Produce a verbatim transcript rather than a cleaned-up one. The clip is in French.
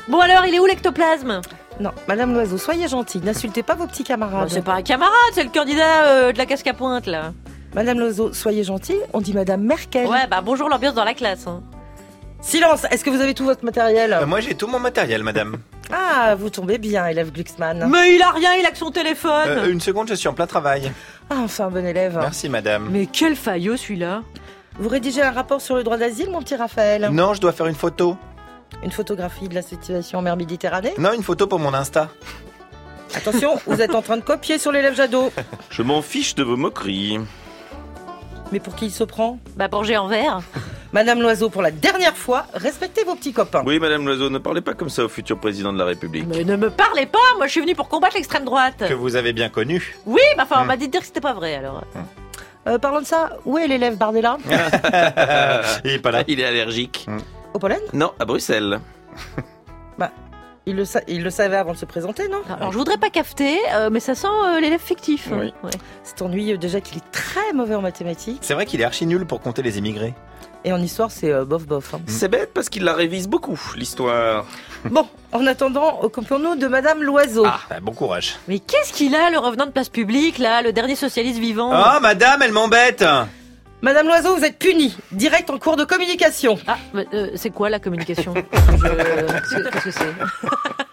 Bon alors, il est où l'ectoplasme? Non, Madame Loiseau, soyez gentille, n'insultez pas vos petits camarades. Bon, c'est pas un camarade, c'est le candidat euh, de la casque à pointe, là. Madame Loiseau, soyez gentille, on dit Madame Merkel. Ouais, bah bonjour l'ambiance dans la classe. Hein. Silence, est-ce que vous avez tout votre matériel? euh, Moi j'ai tout mon matériel, madame. Ah, vous tombez bien, élève Glucksmann. Mais il a rien, il a que son téléphone. Euh, une seconde, je suis en plein travail. Ah, enfin, bon élève. Merci, madame. Mais quel faillot celui-là. Vous rédigez un rapport sur le droit d'asile, mon petit Raphaël? Non, je dois faire une photo. Une photographie de la situation en mer Méditerranée? Non, une photo pour mon Insta. Attention, vous êtes en train de copier sur l'élève Jadot. Je m'en fiche de vos moqueries. Mais pour qui il se prend? Bah pour G en vert. Madame Loiseau, pour la dernière fois, respectez vos petits copains. Oui, Madame Loiseau, ne parlez pas comme ça au futur président de la République. Mais ne me parlez pas, moi je suis venue pour combattre l'extrême droite. Que vous avez bien connu. Oui, bah enfin on Hmm. m'a dit de dire que c'était pas vrai alors. Euh, parlant de ça, où est l'élève Bardella? Il est pas là. Il est allergique. Au pollen? Non, à Bruxelles. Bah, il le, sa- il le savait avant de se présenter, non? Alors je voudrais pas cafeter, euh, mais ça sent euh, l'élève fictif. Oui. Ouais. C'est ennuyeux déjà qu'il est très mauvais en mathématiques. C'est vrai qu'il est archi nul pour compter les immigrés. Et en histoire, c'est euh, bof bof. hein. C'est bête parce qu'il la révise beaucoup, l'histoire. Bon, en attendant, occupons-nous de Madame Loiseau. Ah, bah, bon courage. Mais qu'est-ce qu'il a, le revenant de place publique, là, le dernier socialiste vivant? Ah, madame, elle m'embête. Madame Loiseau, vous êtes punie. Direct en cours de communication. Ah, bah, euh, c'est quoi la communication? Je- Qu'est-ce que qu'est-ce que c'est?